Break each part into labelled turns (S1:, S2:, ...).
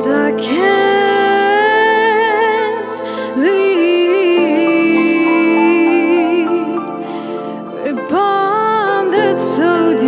S1: I can't leave. We're bonded so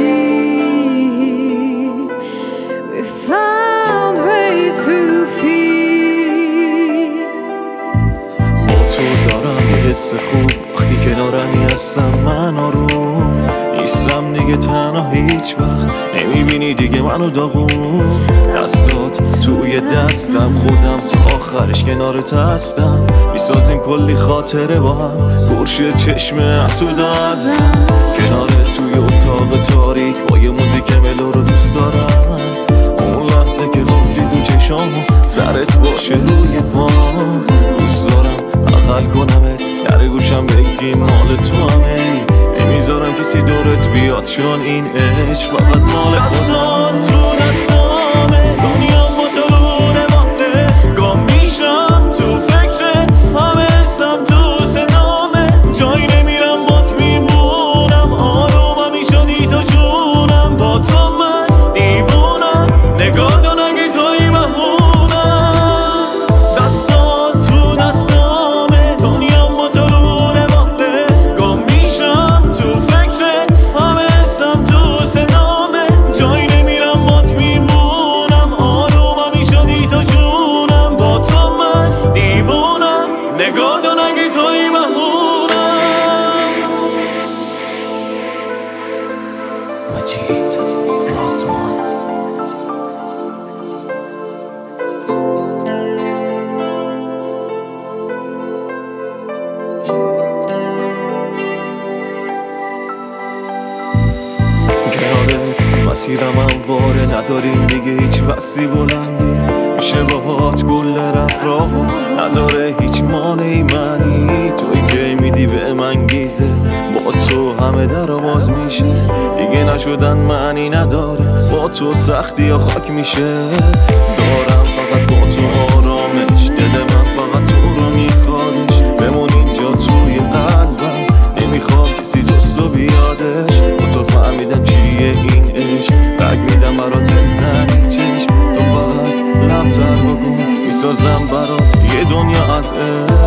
S1: deep. We found way through fear.
S2: با تو دارم یه حس خوب، وقتی کنارمی هستم من آروم نیستم دیگه تنها هیچ وقت، نمیبینی دیگه منو داغون. دستات توی دستم، خودم تا آخرش کنارت هستم، میسازیم کلی خاطره با هم، گرشه چشم حسودا ازم. کنارت توی اتاق تاریک با یه موزیک ملو رو دوست دارم، اون لحظه که قفلی تو چشامو سرت باشه روی پام. دوست دارم اقل کنمت در گوشم بگی مال تو همه، نمیذارم کسی دورت بیاد چون این عشق فقط مال خودم. تو دستامه دنیا مطلوبه ماهه، گام میشم تو فکرت، همه حسم تو سنامه، جایی نمیرم بات میمونم، آروم همیشونی تو جونم، با تو من دیوونم، نگاه تو نگیر توی مهمونم. دستات تو دستامه دنیا مطلوبه ماهه، گام میشم تو فکرت، همه حسم تو سنامه، جایی نمیرم بات میمونم، آروم همیشونی تو جونم، با تو من دیوونم، نگاه تو نگیر توی مهمونم.
S3: مجید رادمان.
S2: کنارت مسیرم همواره، نداریم دیگه هیچ وصلی بلندی، میشه باهات گل رفت راهو، نداره هیچ مانعی منی، توی که میدی به من گیزه، با تو همه در باز میشه، دیگه نشدن معنی نداره، با تو سختی یا خاک میشه. دارم فقط با تو آرامش، دل من فقط تو رو میخوادش، بمون اینجا توی قلبم، نمیخوام کسی جز تو بیادش، با تو فهمیدم چیه این عشق، رگ میدم برات بزنی چشم، تو فقط لبتر بکن، میسازم برات یه دنیا از عشق.